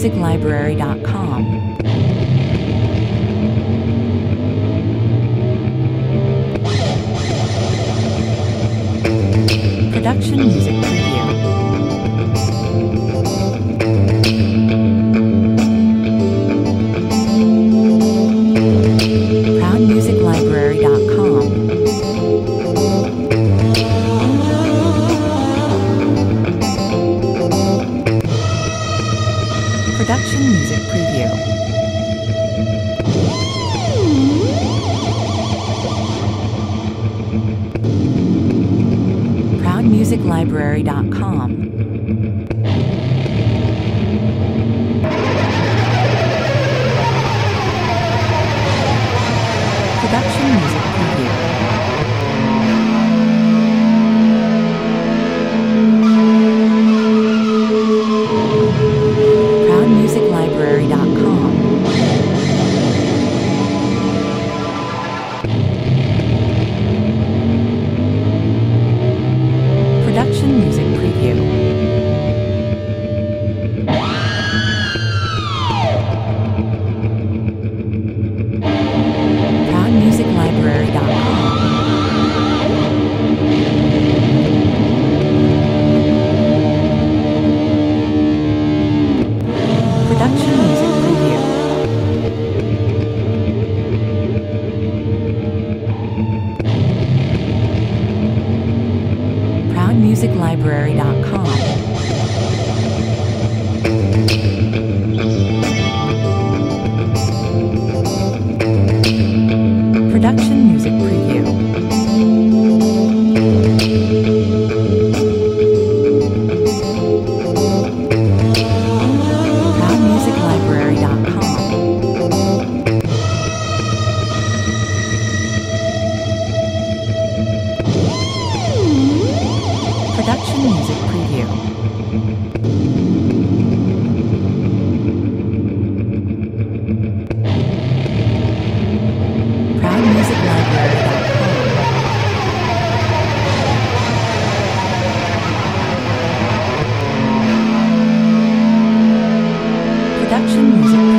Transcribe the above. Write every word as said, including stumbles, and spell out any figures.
music library dot com. Production music preview. proud music library dot com. Production music preview. proud music library dot com. Production music preview. proud music library dot com. Production music preview. proud music library dot com. Production music preview. proud music library dot com. Production music preview. proud music library dot com. Production music preview. proud music library dot com. Production music